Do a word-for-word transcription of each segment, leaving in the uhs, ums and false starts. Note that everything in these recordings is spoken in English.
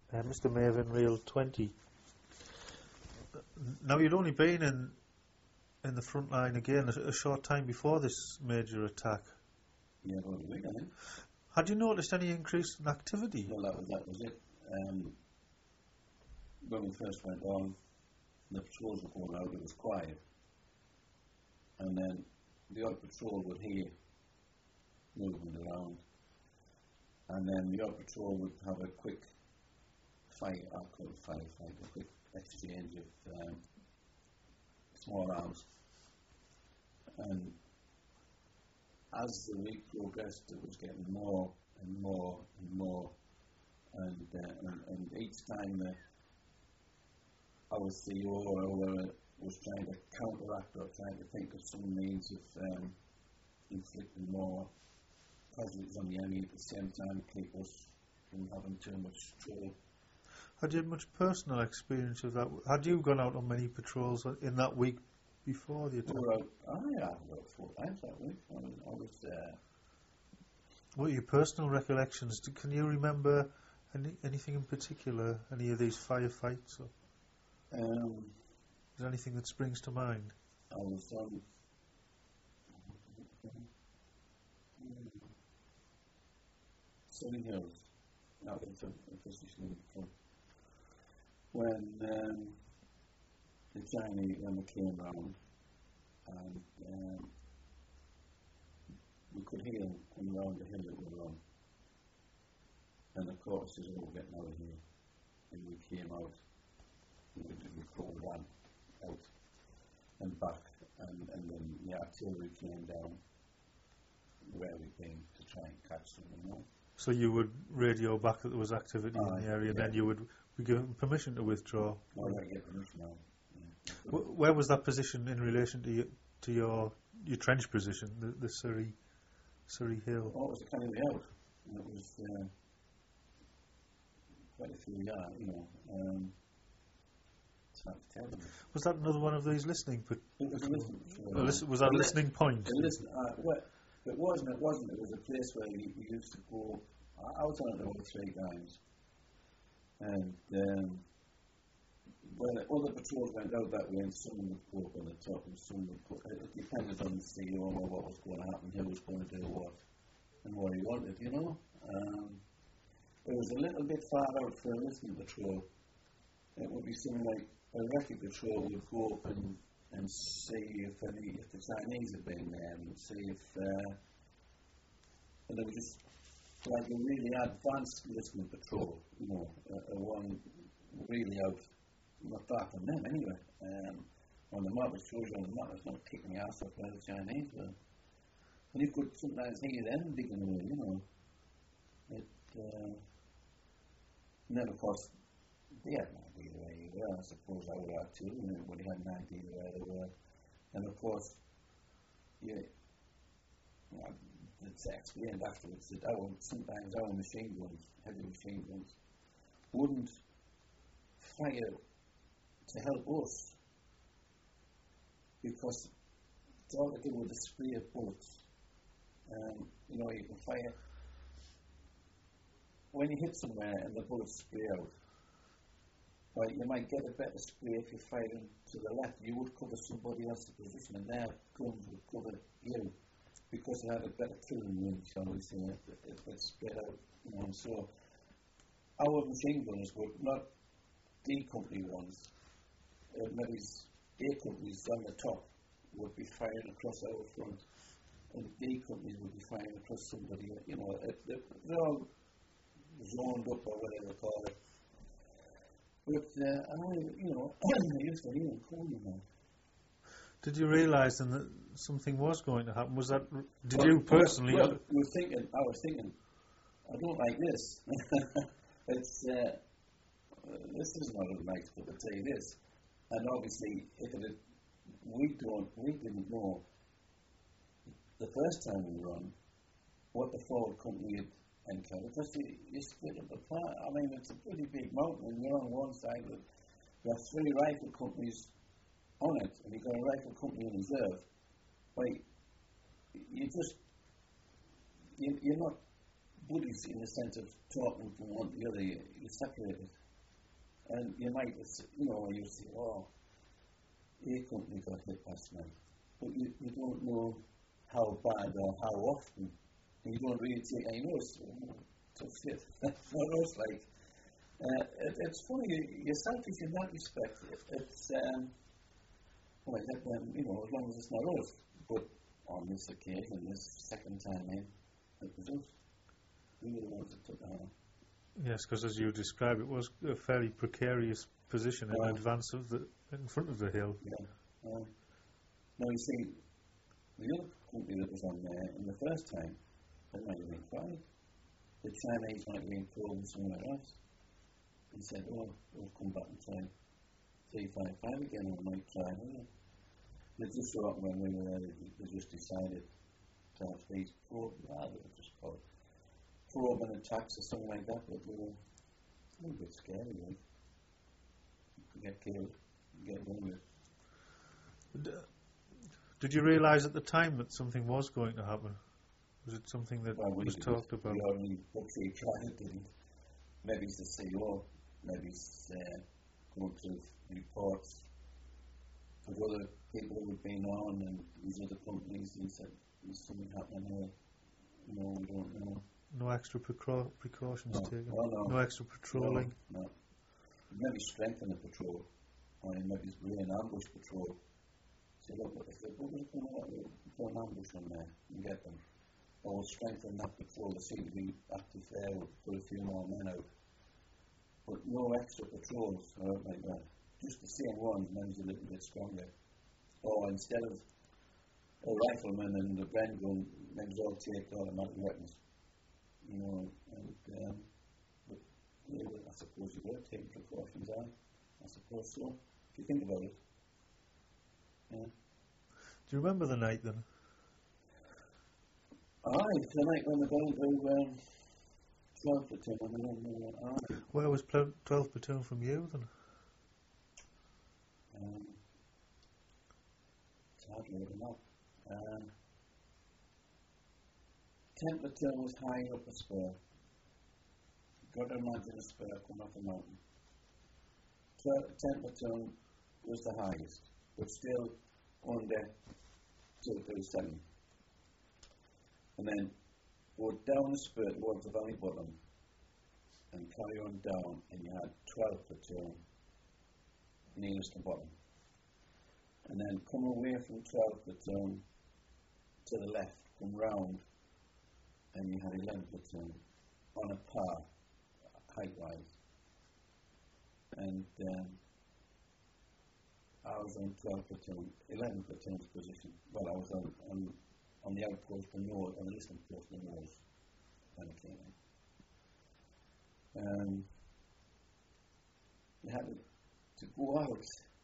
Uh, Mister Maven Reel twenty. Now, you'd only been in in the front line again a, a short time before this major attack. Yeah, about a week, I think. Had you noticed any increase in activity? Well, that was, that was it. Um, when we first went on, the patrols were going out, it was quiet. And then the odd patrol would hear movement around. And then the odd patrol would have a quick fight, I call it firefight, a quick exchange of um, small arms. And as the week progressed, it was getting more and more and more. And, uh, and, and each time uh, our C E O or whoever was trying to counteract or trying to think of some means of um, inflicting more casualties on the enemy at the same time, keep us from having too much trouble. Had you had much personal experience of that? Had you gone out on many patrols in that week before the attack? We were out, oh yeah, we were out four times that week. I was, I was uh, What are your personal recollections? Do, can you remember any, anything in particular, any of these firefights? Or um, is there anything that springs to mind? I was on Surrey Hills, that was a position in front. When um, the Chinese, when they came round, and um, we could hear them coming round the hill that we were on. And of course, as we were getting out of here, and we came out, we, we crawled down, out and back, and, and then the artillery came down where we'd been to try and catch them, you know. So you would radio back that there was activity uh, in the area, yeah. and then you would be given permission to withdraw? No, I didn't get permission now. Yeah. W- where was that position in relation to your, to your, your trench position, the, the Surrey, Surrey Hill? Oh, it was a kind of way out. And it was uh, quite a few yards, you know. Um, it's hard to tell them. Was that another one of these listening? But it was a listen, uh, listen, was that a listening point? A listen, uh, well, it wasn't, it wasn't. It was a place where we, we used to go. I was on it about three times. And um, when other patrols went out that way, and some would go up on the top, and some would go. It depended on the C E O or what was going to happen, who was going to do what, and what he wanted, you know. Um, it was a little bit far out for a listening patrol. It would be something like a recce patrol would go up and, and see if any, if the Chinese had been there, and see if, uh, and they were just like a really advanced listening patrol, you know, a, a one really out, not far from them anyway. Um, on the map, it shows you on the map, it's not kicking the ass off by the Chinese, but, and you could sometimes hear them digging away, you know. It, uh, and then of course, they had no idea where you were, I suppose I would have too, and everybody had no idea where they were. And of course, yeah, you know, it's explained afterwards that our, sometimes our machine guns, heavy machine guns, wouldn't fire to help us because it's all to do with the spray of bullets. Um, you know, you can fire when you hit somewhere and the bullets spray out. Right, you might get a better spray if you're firing to the left. You would cover somebody else's position, and their guns would cover you because they had a better killing range, shall we say, it would spread out. You know, so our machine guns were not D company ones. Uh, maybe A companies on the top would be firing across our front, and D companies would be firing across somebody. You know, it, it, they're all zoned up or whatever they call it. But uh, I, you know, I used to hear them calling that. Did you realise then that something was going to happen? Was that? Did well, you personally? Well, well, we were thinking. I was thinking. I don't like this. it's uh, this is not a nice cup of tea. This, and obviously, if it had, we don't, we didn't know the first time we were on what the forward company had encountered, because you, you split up apart. I mean, it's a pretty big mountain, and you're on one side of it. There are three rifle companies on it, and you've got a rifle company in reserve. Well, you just, you, you're not buddies in the sense of talking from one to the other. You, you're separated, and you might, you know, you say, "Oh, A company got hit last night," but you, you don't know how bad or how often, and you don't really take any notice. Oh, tough shit. For us, like, uh, it, it's funny. You're selfish in that respect. It, it's um, well, let them, you know, as long as it's not us. But on this occasion, this second time in, it was us. We were the ones that took the hammer. Yes, because as you describe, it was a fairly precarious position in Uh, advance of the, in front of the hill. Yeah. Um, now you see, the other company that was on there in the first time, they might have been five. The Chinese might have been called somewhere else. And said, "Oh, we'll come back and try three five five again, and we might try another." They just so happened when we were there, they just decided to have these probe, ah, they were just called probe and attacks or something like that, but they were a little bit scary, really. You could get killed, get wounded. D- Did you realise at the time that something was going to happen? Was it something that Well, we was didn't. talked about? The only Bucktree client didn't. Maybe it's the C E O, maybe it's uh, going to reports of other people who've been on and these other companies and said, "There's something happening here." No, we don't know. No extra precau- precautions No. taken? Oh, no. No extra patrolling? No. no. Maybe strengthen the patrol, or maybe lay an ambush patrol. So look, if the buggers come out, we'll put an ambush on there and get them. Or we'll strengthen that patrol. They seem to be active there. We'll put a few more men out. But no extra patrols or anything like that. Just the same ones, maybe a little bit stronger. Or instead of a rifleman and a Bren gun, maybe they'll take automatic weapons. You know, and um, but yeah, I suppose you were taking precautions, are you? I suppose so. If you think about it. Yeah. Do you remember the night then? Aye, the night when the going to um, twelve platoon, and then uh, aye. Where was pl- twelfth Platoon from you then? Um, it's hard to look them up. Um, tenth platoon was high up a spur. Got to imagine a spur coming up a mountain. tenth platoon was the highest, but still under two thirty-seven. And then go down the spur towards the valley bottom and carry on down, and you had twelfth platoon nearest the bottom. And then come away from twelfth platoon to the left, come round, and you had eleventh platoon on a par, height-wise. And um, I was on twelfth platoon, eleventh platoon's position. Well, I was on, on, on the outpost to north, on the listening post to north, when I came in. Um, you had to, to go out.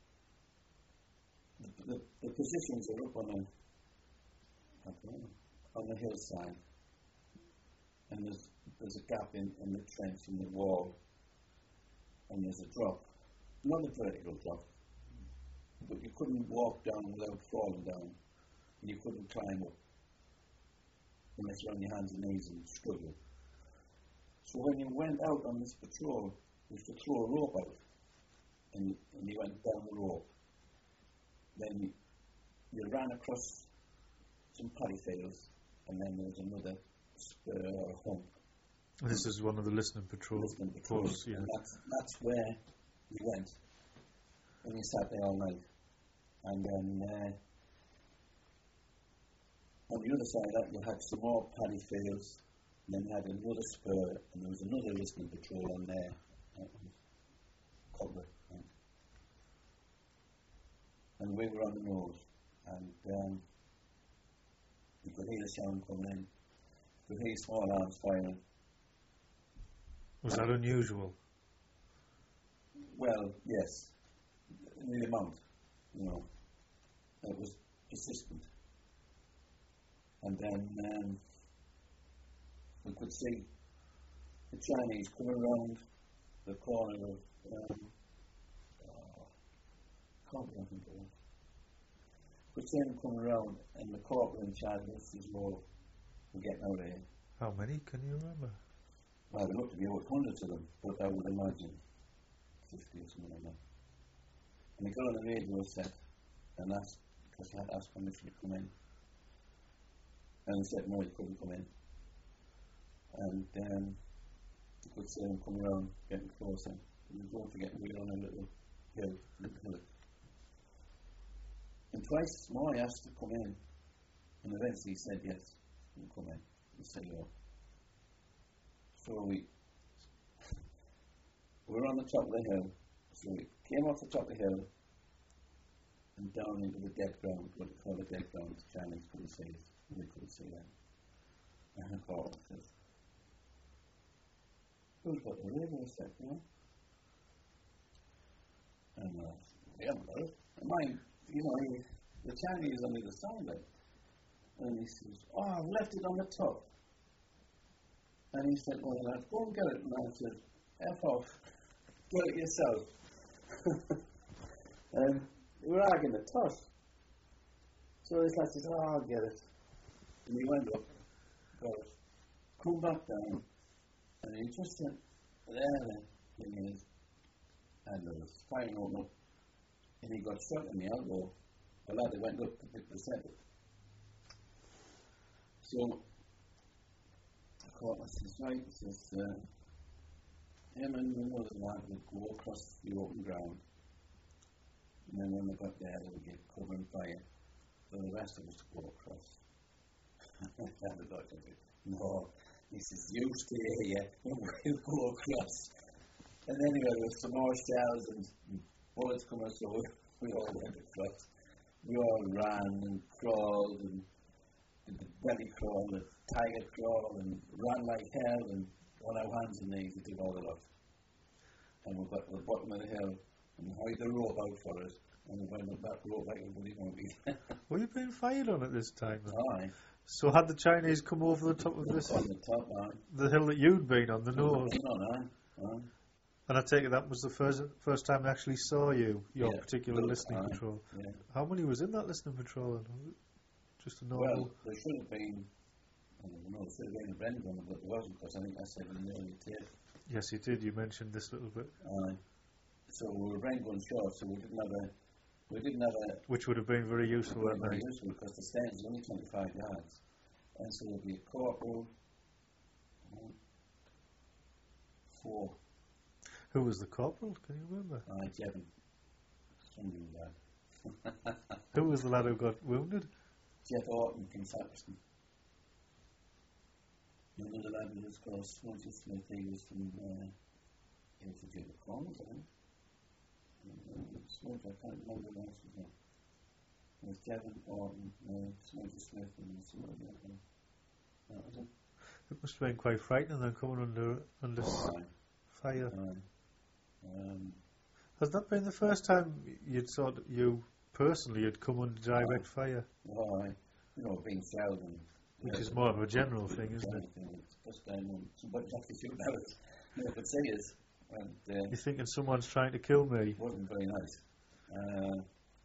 The, the, the positions are up on a, I don't know, on the hillside, and there's there's a gap in, in the trench in the wall, and there's a drop, not a vertical drop, but you couldn't walk down without falling down, and you couldn't climb up unless you're on your hands and knees and struggle. So when you went out on this patrol, you used to throw a rope out, and you, and you went down the rope. Then you, you ran across some paddy fields, and then there was another spur or hump. This is one of the listening patrols. Listening patrols, yeah. And that's, that's where you went. And you sat there all night. And then uh, on the other side of that, you had some more paddy fields, and then you had another spur, and there was another listening patrol on there. Cobbler. And we were on the nose, and um, you could hear the sound coming in. You could hear small arms firing. Was that unusual? Well, yes. The amount, you know, it was persistent. And then um, we could see the Chinese coming around the corner of, um, oh, I can't remember what it was. We could see them coming around, and the corporal in charge of this is, well, we're getting out of here. How many can you remember? Well, there looked to be about hundreds of them, but I would imagine fifty or something like that. And he got on the radio set and asked, because he had asked permission to come in. And he said no, he couldn't come in. And um, you could see him come around, getting closer. And don't forget, we were on a little hill, little hillock. And twice more I asked to come in. And eventually he said yes, you come in. He said no. So we we were on the top of the hill. So we came off the top of the hill and down into the dead ground, what they call the dead ground. The Chinese couldn't see it. We couldn't see that. And I thought, I said, who's got the radio set, you know? And uh, we haven't got it. And mine, you know, he, the Chinese on the other side of it. And he says, oh, I've left it on the top. And he said, well, lad, go and get it. And I said, F off, get it yourself. And we were arguing the toss. So this lad says, oh, I'll get it. And he went up, got it, come back down, and he just said, there the thing is, and there was firing on up, and he got shot in the elbow. The lad that went up to pick the set. So, I thought, I says, right, he says, uh, him and another lad would go across the open ground, and then when they got there, they would get cover and fire for the rest of us to go across. And the doctor said, no, he says, you stay here, and we'll go across. And then there was some more shells and bullets coming, so we, we all went across. We all ran and crawled and did the belly crawl, the tiger crawl, and ran like hell, and on our hands and knees, we did all the lot. And we got to the bottom of the hill, and hide the rope out for us, and we went up that rope like everybody wanted. Were you being fired on at this time? Aye. So had the Chinese come over the top of this, on the top, aye. the hill that you'd been on, the nose? On, aye. Aye. And I take it that was the first first time they actually saw you, your Yeah, particular look, listening aye, patrol. yeah. How many was in that listening patrol? Was it just a normal? Well, there should have been, I don't know, there should have been a Brendan on it, but there wasn't, because I think I said in the early tape. Yes, you did. You mentioned this little bit. Aye. So we were rain gun short, so we didn't have a, we didn't have a, Which would have been very useful that very night. useful, because the stand is only twenty-five yards. And so there'd be a corporal, one, four, Who was the corporal? Can you remember? aye, Jevon, something like that. Who was the lad who got wounded? Jeff Orton from Saperton. And another lad was called Smokey Smith, he was from, uh, he was from Jacob Corners, I think. Uh, Smokey, I can't remember the rest of them. It was Jevon Orton, uh, Smokey Smith, and somebody else. That was it. It must have been quite frightening then coming under under s- Aye. fire. Aye. Um, Has that been the first time you'd sort of, you personally had come under direct fire? well, I, you know, being shelled and... Which is more of a general thing, isn't it? It's just um, somebody's actually shooting at us. You know, could see us. And uh, You're thinking someone's trying to kill me. it wasn't very nice. Uh,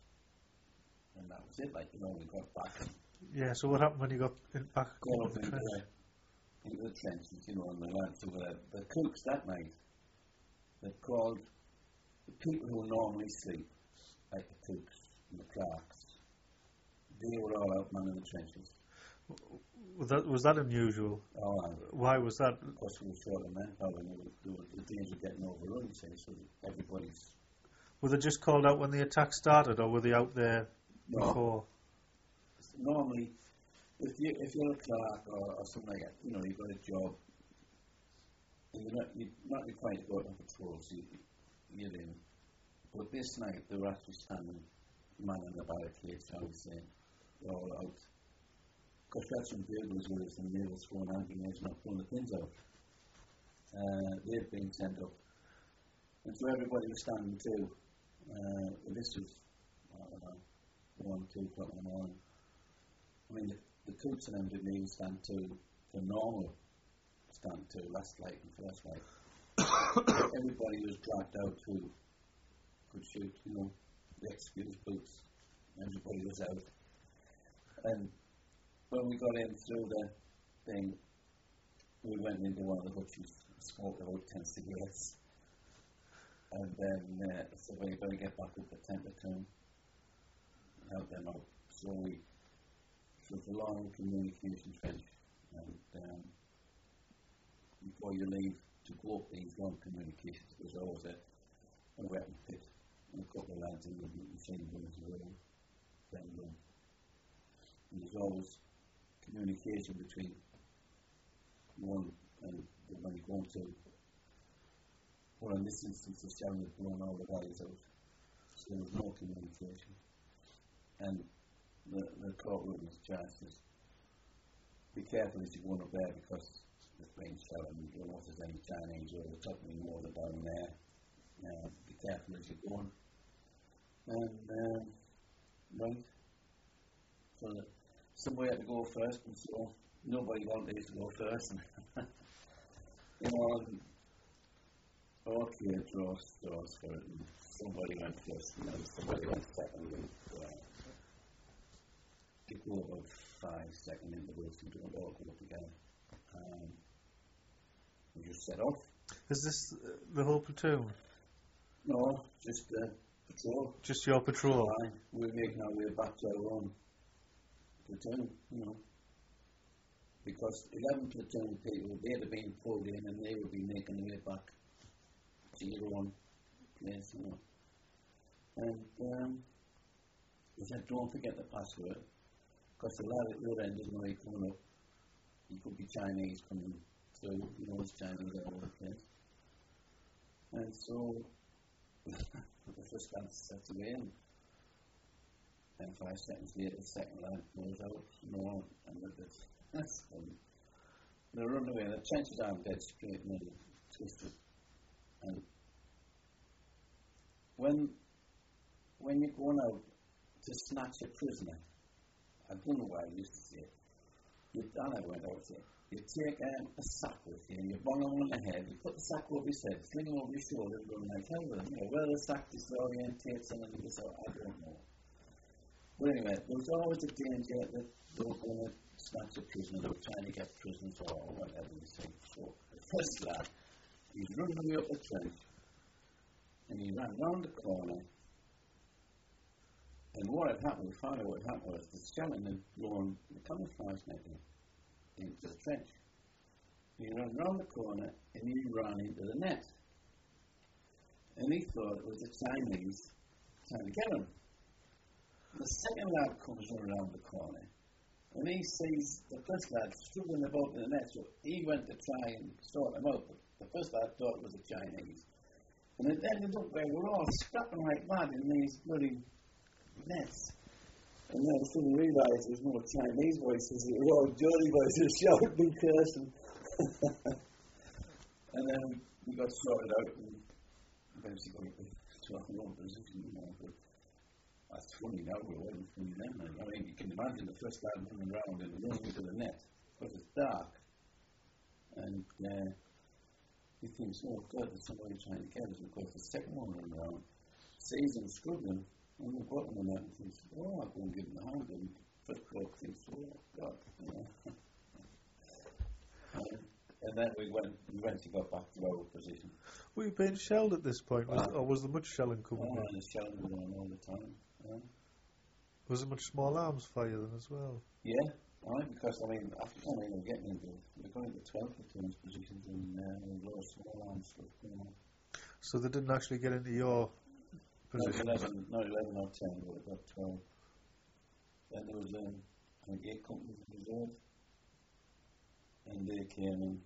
and that was it, like, you know, we got back and Yeah, so what happened when you got in back got into up the into trench? the, into the trenches, you know, and the lads over there. The cooks that night, they called the people who normally sleep, like the cooks and the clerks, they were all out manning the trenches. Was that, was that unusual? Oh, aye. Why was that? Of course, we were short of manpower, and they were, the danger of getting overrun, you see, so everybody's... Were they just called out when the attack started, or were they out there No. before? Normally, if, you, if you're a clerk or, or something like that, you know, you've got a job, and you're not, you're not required to go out on patrols, you, you're in. But this night, they were actually standing, manning the barricades, shall we say, they're all out. Because we had some buglers with us, and they were throwing hand grenades, not throwing the pins out. Uh, they'd been sent up. And so everybody was standing too. Uh, this was, I don't know, one, two o'clock in the morning. I mean, the, the cooks and them didn't even stand to for normal stand to, last light and first light. Everybody was dragged out who could shoot, you know, the excuse boots. Everybody was out. And when we got in through the thing, we went into one of the hutches, smoked about ten cigarettes, and then uh, said, well, you better get back up to Templeton, help them out. So we, so it's a long communication trench, and um, before you leave to go up these long communications, there's always a, a weapon pit, and a couple of lads in the machine guns as well, then um, and there's always communication between one and when you go into, well, in this instance, the shelling had blown all the guys out, so there was no communication. And the, the courtroom was charged as, be careful as you go up there because there's been shelling, you don't know if there's any Chinese or the top of the water down there. Uh, be careful as you're going. And, um, right, so the, somewhere to go first, and so nobody wanted to go first. You know, and, okay, draw straws for it, and somebody went first, and then somebody went second, and uh, people about five second intervals, and don't all go together. Um, we just set off. Is this uh, the whole platoon? No, just uh, patrol. Just your patrol? Fine. We're making our way back to our own platoon, you know. Because eleven platoon people, they'd have been pulled in and they would be making their way back to your own place, you know. And um, they said, don't forget the password, because the lad at your end doesn't know you're coming up. He could be Chinese coming through, you know, it's Chinese all over the place. And so, the first lad sets away, and then five seconds later, the second lad goes out, you know, and that's That's funny. They run away, the trenches aren't dead straight and they're twisted. And when when you're going out to snatch a prisoner, I don't know why I used to say it. You, I never went out to it. You take um, a sack with you and you bung him on the head, you put the sack over his head, sling him over your shoulder and run like hell with him. You know, whether the sack disorientates him and he gets out, I don't know. But anyway, there was always a danger that they were going to snatch a prisoner, they were trying to get prisoners or whatever you say. So the first lad, he's running away up the trench, and he ran round the corner, and what had happened, we found out what had happened was the shelling had blown the camouflage net in, into the trench. He ran round the corner, and he ran into the net. And he thought it was the Chinese trying to get him. The second lad comes around the corner, and he sees the first lad struggling about in the net, so he went to try and sort him out, but the first lad thought it was the Chinese. And it ended up where we're all scrapping like mad in these bloody nets. And then suddenly realised there's no Chinese voices, it was all dirty voices shouting and cursing. And then we got sorted out and eventually got to our own position, you know, but that's funny now, it wasn't funny then. I mean, you can imagine the first lad running around and running into the net, because it's dark. And uh, he thinks, oh God, there's somebody trying to get us. And of course, the second one running around sees him struggling on the bottom of the net and thinks, oh, I'll go and give him a hand. And first bloke thinks, oh God, you know. and, and then we went, we eventually got back to our position. Were you being shelled at this point, was, uh, or was there much shelling coming oh, in? the shelling was on all the time. Yeah. Was there much small arms fire then as well? Yeah, right, because I mean, after I mean, we're getting into, we're going into twelve platoons positions and uh, a lot of small arms stuff going on. So they didn't actually get into your position? No, eleven, no, eleven or ten, but about twelve. Then there was, um, I think, eight companies in reserve, and they came and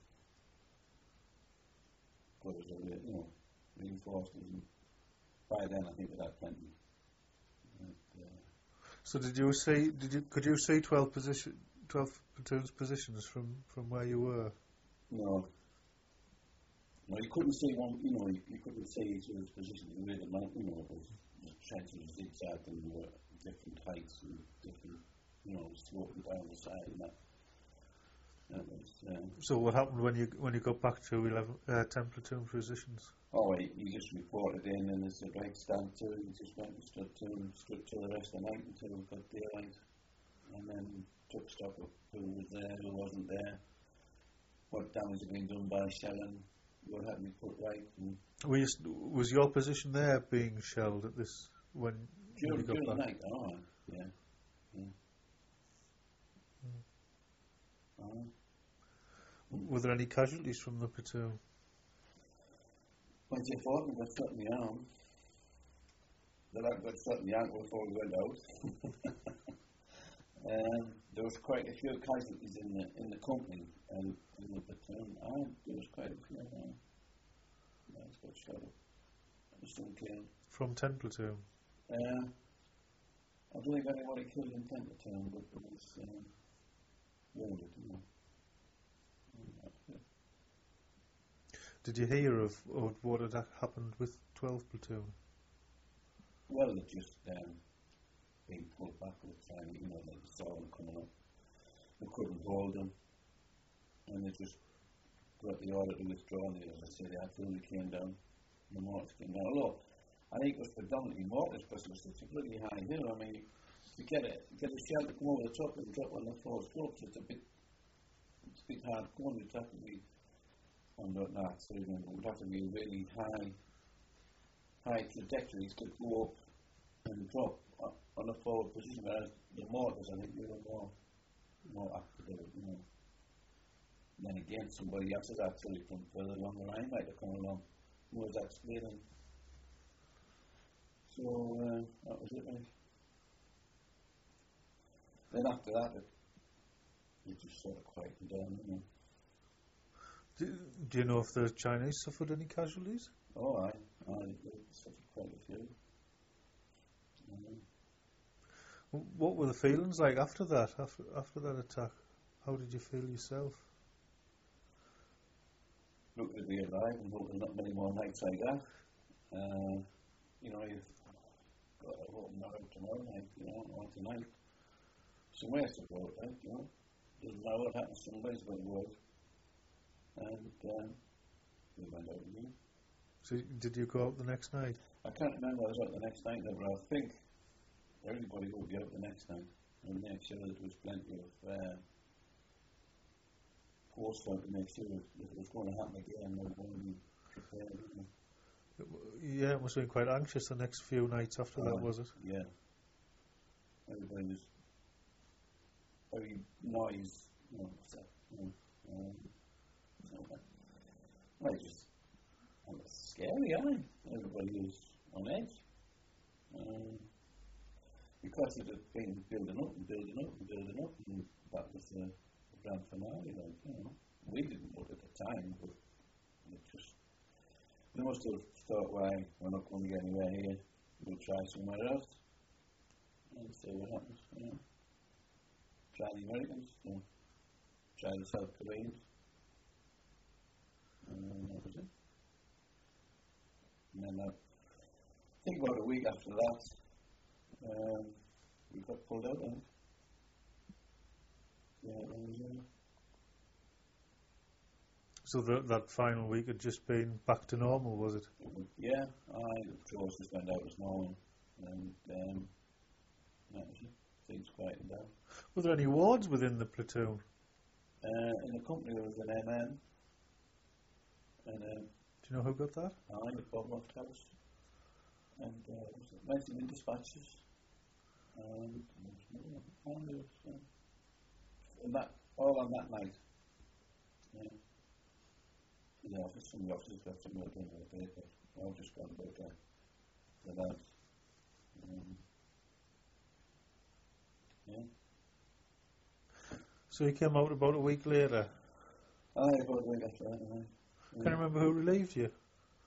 got us, you know, reinforced us, and by then I think we had plenty. So did you see? Did you could you see twelve position, twelve platoons positions from, from where you were? No. No, you couldn't see one. You know, you, you couldn't see each other's position. The way the mountain, you know, it was the trenches were zigzagged and were different heights and different, you know, sloping down the side and that. That was. Um, so what happened when you when you got back to eleven, uh, ten platoon positions? Oh, he, he just reported in and they said, right, stand to, and he just went and stood to and stood to the rest of the night until we got daylight. And then took stock of who was there, who wasn't there. what damage had been done by shelling, what had to be put right. And Were you, was your position there being shelled at this when, when during, you got during the back? night, oh, yeah. yeah. Mm. Oh. Were there any casualties from the platoon? When Jeff Orton got shot in the arm, the lad got shot in the ankle before we went out. um, there was quite a few casualties in the in the company and in the platoon. Oh, there was quite a few. Uh, yeah, it's got shot up. It was some killed. From ten platoon? Uh, I don't think anybody killed in ten platoon, but it was um, wounded, you know. Did you hear of, of what had happened with twelve platoon? Well, it just um, being pulled back at the time, you know, they saw them coming up. They couldn't hold them, and they just got the order to withdraw. And as I said, the artillery came down, the mortars came down. Although I think it was predominantly mortars because it was such a bloody high hill. I mean, to get a get a shell to come over the top and drop on the four slopes, it's a bit it's a bit hard going. You'd have to be on the not so it would have to be a really high high trajectories to go up and drop on the forward position, whereas the mortars, I think, they were more more apt to do it, you know. Then again, somebody else's actually from further along the line might have come along who was explaining. So uh, that was it, really. Then after that, it, it just sort of quieted down, you know. Do, do you know if the Chinese suffered any casualties? Oh, I, I suffered quite a few. Um, What were the feelings like after that, after after that attack? How did you feel yourself? Look to be alive and hope there's not many more nights like that. Uh, you know, you've got to hope not out tomorrow night, you know, or tonight. Somewhere to go out, right, you know. Doesn't matter what happens, somebody's going to go out. And um, we went out again. So did you go out the next night? I can't remember I was out the next night, but I think everybody would be out the next night and make sure that there was plenty of uh, force for to make sure that if it was going to happen again, they were going to be prepared. You know. It w- yeah, it must have been quite anxious the next few nights after uh, that, was it? Yeah. Everybody was very noise, you know, what's that? You know, um, so, well, it just it was scary, aye. Everybody was on edge. Um, because it had been building up and building up and building up, and that was the, the grand finale, like, you know. We didn't know it at the time, but it just, they must have thought, why, we're not going to get anywhere here, we'll try somewhere else and see what happens, you know. Try the Americans, you know. Try the South Koreans. And that was it. And then, uh, I think about a week after that, um, we got pulled out, and yeah, it was, uh, So the, that final week had just been back to normal, was it? it was, yeah, I, the patrols just went out as normal, and um, that was it. Things quieted down. Were there any wards within the platoon? Uh, in the company there was an M N, and um, Do you know who got that? I, the Bob Loft House, and uh, was it mentioned in dispatches, and uh, and that all on that night. Yeah. In the office, some of the officers got some work in the paper. I just got about the, the lads. Um, yeah. So you came out about a week later. Aye, about a week after that, aye. Can you remember who relieved you?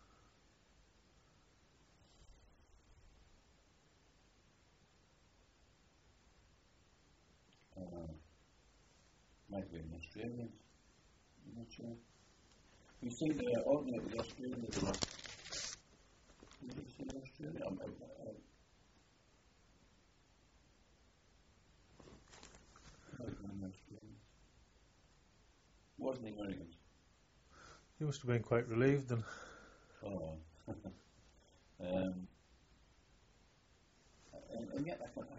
Uh, might have been Australians. I'm not sure. You see the alternate with Australians a lot. Did you see Australia? I'm, I'm, I'm, wasn't the Americans. You must have been quite relieved then. Oh. um, and, and yet I can't,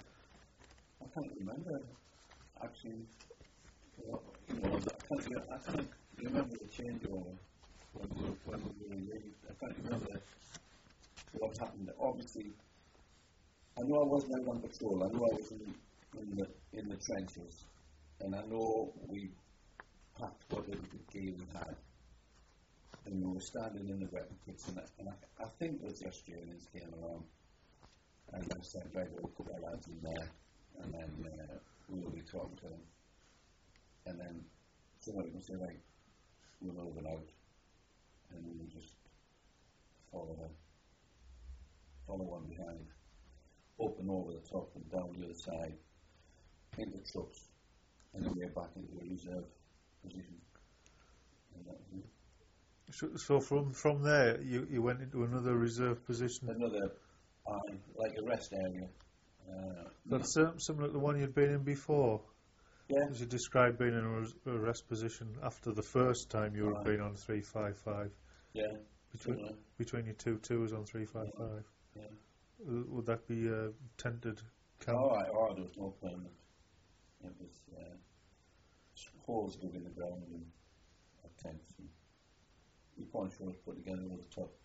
I can't remember actually. You know, I can't, I can't remember the changeover when we were, when we were relieved. I can't remember what happened. Obviously, I know I wasn't out on patrol. I know I was in, in the in the trenches, and I know we packed what little gear we had, and we were standing in the weapon pits, and, I, and I, I think it was the Australians came along, and I said, right, we'll put our lads in there, and then uh, we will be talking to them, and then somebody would say, right, we're moving out, and we would just follow them, follow one behind, up and over the top and down the other side, into trucks, and then we're back into a reserve position. And that was it. So, so from from there, you, you went into another reserve position. Another, uh, like a rest area. Uh, That's uh, similar to the one you'd been in before. yeah. As you described being in a, res- a rest position after the first time you were Right. being on three five five. Yeah. Between, Similar. between your two tours on three five five. Yeah. Uh, would that be a tented camp? Oh, right. Oh, there was no permanent. It was uh, holes dug in the ground and a tent. And the point was put together over the top.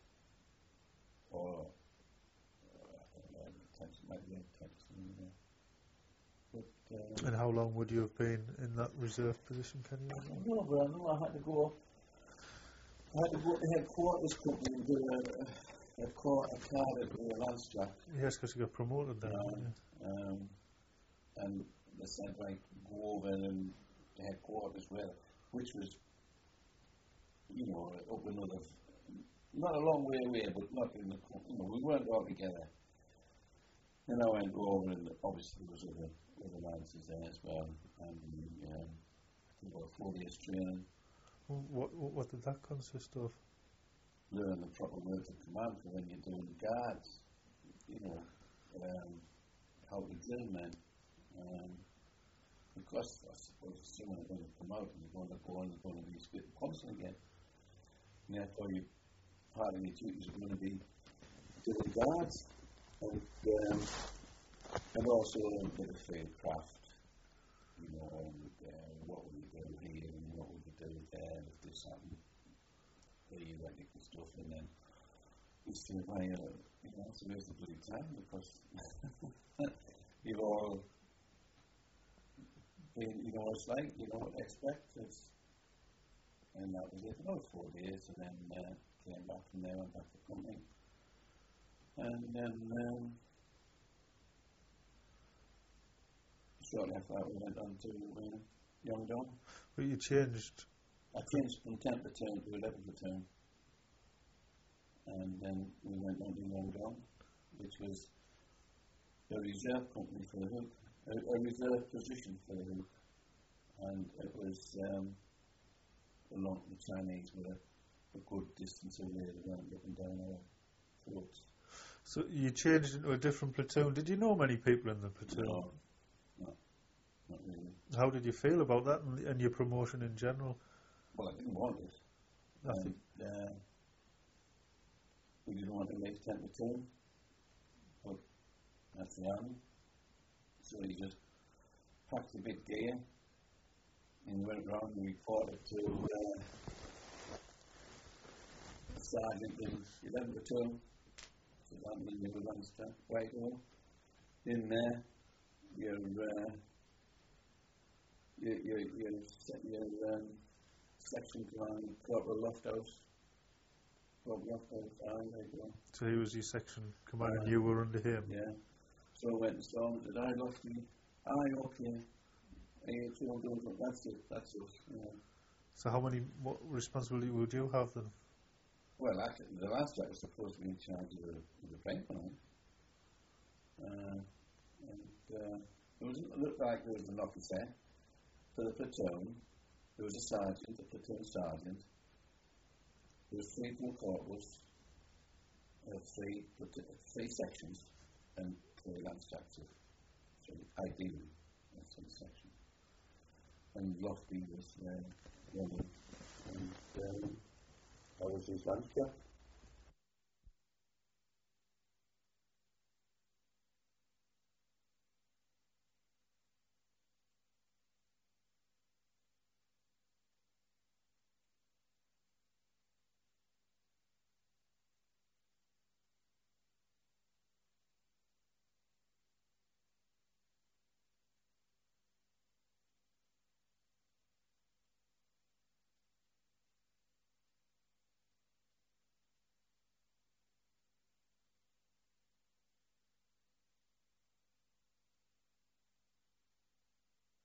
Or, uh, I don't know, the tent, it might be a tent. You know. But, uh, And how long would you have been in that reserve position, can you I remember? don't know, but I know I had to go. I had to go to the headquarters company and do a, a, court, a card at the Landstrap. Yes, because you got promoted then. Yeah. didn't you? Um, and they said, like, go over and the headquarters where, which was, you know, up another, not a long way away, but not in the, you know, we weren't all together. And I went over, and obviously there was other, other lads there as well, and um, I think about four days training. What, what what did that consist of? Learn the proper words of command for when you're doing guards, you know, um, how to drill men. Um, because I suppose someone is going to come out and you're going to go and you're going to be spitting pumps again. And therefore, you, part of your duties are going to be doing guards and, um, and also a bit of field craft. You know, and, uh, what would you do here and what would you do there if this happened? Theoretical stuff, and then you still buy a, you know, it's a waste of bloody time because you've all been, you know what it's like, you know what to expect. It's, and that was it. About four days, and then uh, came back from there, went back to the company, and then um, shortly after that we went on to uh, Young John. But you changed. I changed from tenth platoon to eleventh platoon, and then we went on to Young John, which was a reserve company for the Hook, a, a reserve position for the Hook, and it was um, along the Chinese were a good distance away. They weren't looking down our throats. So you changed into a different platoon. Did you know many people in the platoon? No, no, not really. How did you feel about that and, and your promotion in general? Well, I didn't want it. I And, think uh, we didn't want to make tenth platoon, but that's the army. So you just packed the big gear and you went around and reported to uh, the sergeant in eleventh platoon, so that means you were on strap, right away. In there, your, uh, your, your, your, your um, section command, Corporal Lofthouse. Corporal Lofthouse, aye, there you go. so. He was your section commander. Uh, and you were under him. Yeah. So I went and saw him and said, aye, Lofty, aye, okay. Aye, it's all good, but that's it, that's it. Yeah. So how many? What responsibility would you have then? Well, actually, the last guy was supposed to be in charge of the, of the bank line. Uh, and uh, it, was, it looked like there was an officer for the platoon. There was a sergeant, a platoon sergeant. There was three full corporals, uh, three, three sections, and three lance chaps. So ideally, that's one section. And Lofty was uh, running, and um, I was his lance chap.